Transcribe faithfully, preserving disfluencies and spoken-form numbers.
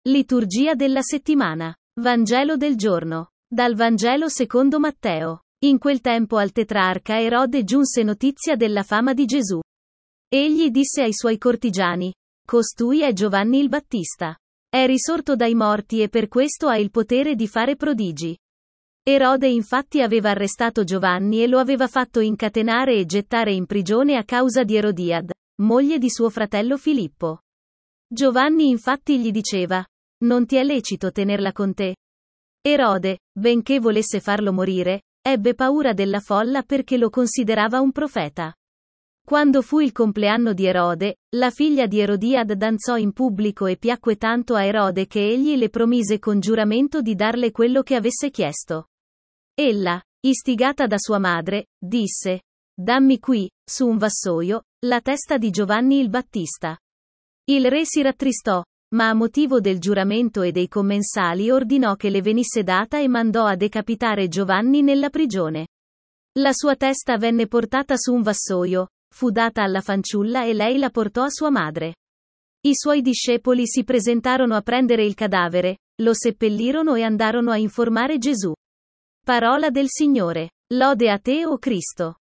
Liturgia della settimana. Vangelo del giorno. Dal Vangelo secondo Matteo. In quel tempo al tetrarca Erode giunse notizia della fama di Gesù. Egli disse ai suoi cortigiani: Costui è Giovanni il Battista. È risorto dai morti e per questo ha il potere di fare prodigi. Erode infatti aveva arrestato Giovanni e lo aveva fatto incatenare e gettare in prigione a causa di Erodiad, moglie di suo fratello Filippo. Giovanni infatti gli diceva: Non ti è lecito tenerla con te. Erode, benché volesse farlo morire, ebbe paura della folla perché lo considerava un profeta. Quando fu il compleanno di Erode, la figlia di Erodiad danzò in pubblico e piacque tanto a Erode che egli le promise con giuramento di darle quello che avesse chiesto. Ella, istigata da sua madre, disse: Dammi qui, su un vassoio, la testa di Giovanni il Battista. Il re si rattristò, ma a motivo del giuramento e dei commensali ordinò che le venisse data e mandò a decapitare Giovanni nella prigione. La sua testa venne portata su un vassoio, fu data alla fanciulla e lei la portò a sua madre. I suoi discepoli si presentarono a prendere il cadavere, lo seppellirono e andarono a informare Gesù. Parola del Signore. Lode a te, o Cristo.